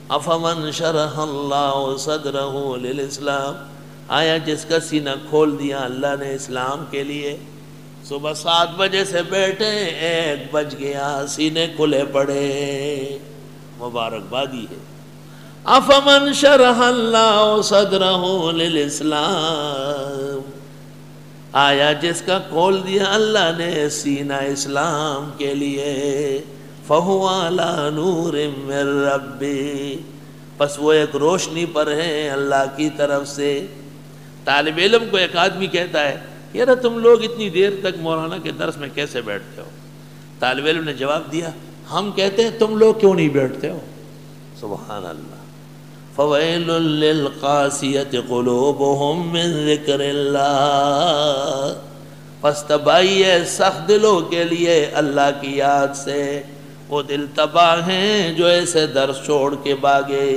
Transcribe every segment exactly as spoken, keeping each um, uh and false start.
افمن شرح اللہ صدرہ للاسلام، آیا جس کا سینہ کھول دیا اللہ نے اسلام کے لیے، صبح سات بجے سے بیٹھے ایک بج گیا سینے کھلے پڑے، مبارکبادی ہے۔ افمن شرح اللہ صدرہ للاسلام، آیا جس کا کھول دیا اللہ نے سینہ اسلام کے لیے، فہو علی نور من ربی، پس وہ ایک روشنی پر ہے اللہ کی طرف سے۔ طالب علم کو ایک آدمی کہتا ہے یار تم لوگ اتنی دیر تک مولانا کے درس میں کیسے بیٹھتے ہو؟ طالب علم نے جواب دیا ہم کہتے ہیں تم لوگ کیوں نہیں بیٹھتے ہو؟ سبحان اللہ۔ فویل للقاسیۃ قلوبہم من ذکر اللہ، پس تباہی ہے سخت دلوں کے لیے اللہ کی یاد سے، وہ دل تباہ ہیں جو ایسے درس چھوڑ کے بھاگے۔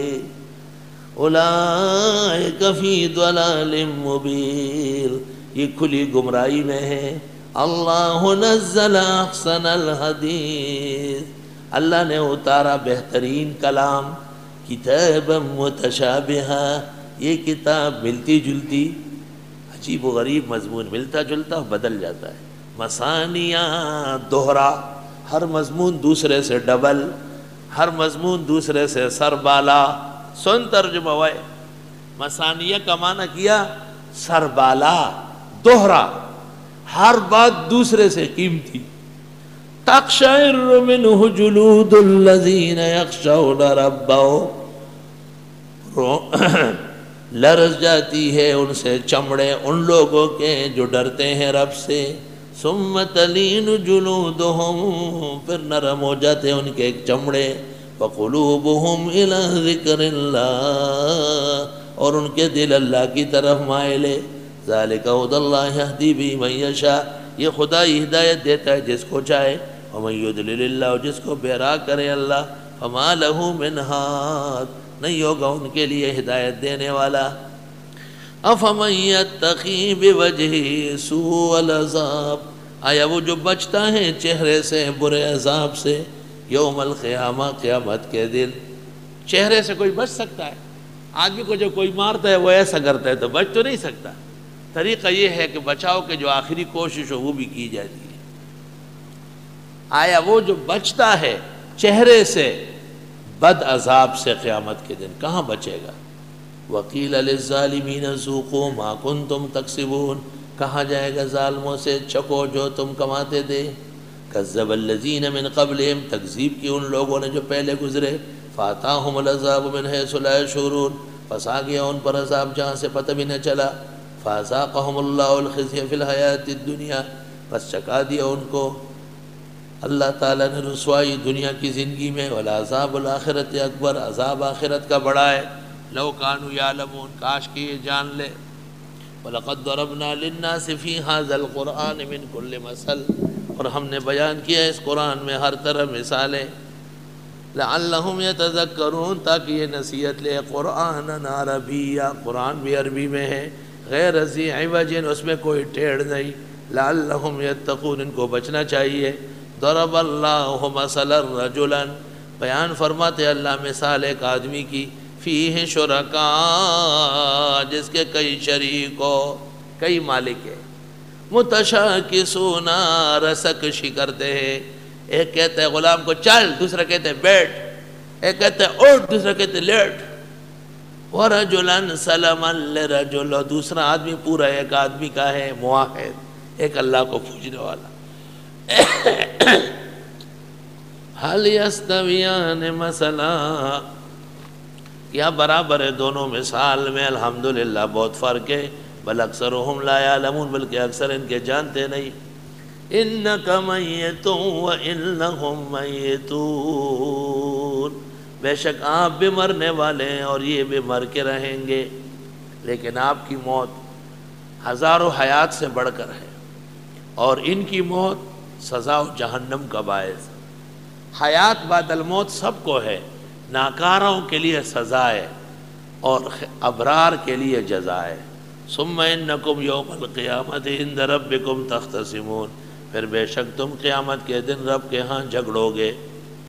اولئک فی ضلال مبین، یہ کھلی گمراہی میں ہے۔ اللہ نزل احسن الحدیث، اللہ نے اتارا بہترین کلام، کتاب متشابہ، یہ کتاب ملتی جلتی، عجیب و غریب مضمون ملتا جلتا بدل جاتا ہے، مثانیہ دوہرا، ہر مضمون دوسرے سے ڈبل، ہر مضمون دوسرے سے سر بالا۔ سن ترجمہ ہوئے، مثانیہ کا معنی کیا سر بالا، دوہرا، ہر بات دوسرے سے قیمتی۔ تقشعر منہ جلود الذین یخشون ربہم، لرز جاتی ہے ان سے چمڑے ان لوگوں کے جو ڈرتے ہیں رب سے۔ ثم تلین جلودہم، پھر نرم ہو جاتے ہیں ان کے چمڑے۔ وقلوبہم الی ذکر اللہ، اور ان کے دل اللہ کی طرف مائلے۔ ذالک ھدی اللہ یہدی بہ من یشاء، یہ خدا ہدایت دیتا ہے جس کو چاہے۔ ومن یضلل اللہ، جس کو بے راہ کرے اللہ، فما لہ من ہاد، نہیں ہوگا ان کے لیے ہدایت دینے والا۔ افمن یتقی بوجہہ سوء العذاب، آیا وہ جو بچتا ہے چہرے سے برے عذاب سے، یوم القیامہ، قیامت کے دن۔ چہرے سے کوئی بچ سکتا ہے؟ آدمی کو جو کوئی مارتا ہے وہ ایسا کرتا ہے تو بچ تو نہیں سکتا۔ طریقہ یہ ہے کہ بچاؤ کے جو آخری کوشش ہو وہ بھی کی جاتی ہے۔ آیا وہ جو بچتا ہے چہرے سے بد عذاب سے قیامت کے دن کہاں بچے گا؟ وَقِيلَ لِلظَّالِمِينَ ذُوقُوا مَا كُنْتُمْ تَكْسِبُونَ، کہا جائے گا ظالموں سے چکو جو تم کماتے دے۔ کذب الذین من قبلہم، تکذیب کی ان لوگوں نے جو پہلے گزرے۔ فاتاہم العذاب من حیث لا یشعرون، پس آ گیا ان پر عذاب جہاں سے پتہ بھی نہ چلا۔ فاذاقہم اللہ الخزی فی الحیات الدنیا، پس چکا دیا ان کو اللہ تعالیٰ نے رسوائی دنیا کی زندگی میں۔ والعذاب الآخرۃ اکبر، عذاب آخرت کا بڑا ہے۔ لو کانوا یعلمون، کاش کہ یہ جان لے۔ وَلَقَدْ ضَرَبْنَا لِلنَّاسِ فِي هَذَا الْقُرْآنِ مِنْ كُلِّ مَثَلٍ، اور ہم نے بیان کیا اس قرآن میں ہر طرح مثالیں۔ لَعَلَّهُمْ يَتَذَكَّرُونَ، تاکہ یہ نصیحت لے۔ قرآنًا عربیًّا، قرآن بھی عربی میں ہے، غیر ذی عوج، اس میں کوئی ٹیڑھ نہیں۔ لَعَلَّهُمْ يَتَّقُونَ، ان کو بچنا چاہیے۔ ضرب اللہ مثلا رجلا، بیان فرماتے اللہ مثال ایک آدمی کی، فیہ شرکاء، جس کے کئی شریک ہو، کئی مالک ہے۔ متشاکسون، رسکشی کرتے ہیں، ایک کہتا ہے غلام کو چل، دوسرا کہتا ہے بیٹھ، ایک کہتا ہے اٹھ، دوسرا کہتا ہے لیٹ۔ ورجلا سلما لرجل، دوسرا آدمی پورا ایک آدمی کا ہے موحد، ایک اللہ کو پوجنے والا۔ حل یستویان مثلا، کیا برابر ہے دونوں مثال میں؟ الحمدللہ بہت فرق ہے۔ بل اکثرهم لا یعلمون، بلکہ اکثر ان کے جانتے نہیں۔ انک میت وانہم میتون، بے شک آپ بھی مرنے والے ہیں اور یہ بھی مر کے رہیں گے، لیکن آپ کی موت ہزاروں حیات سے بڑھ کر ہے، اور ان کی موت سزا و جہنم کا باعث۔ حیات بعد الموت سب کو ہے، ناکاروں کے لیے سزا ہے اور ابرار کے لیے جزا ہے۔ ثم انکم یوم القیامت عند ربکم تختصمون، پھر بے شک تم قیامت کے دن رب کے ہاں جھگڑو گے۔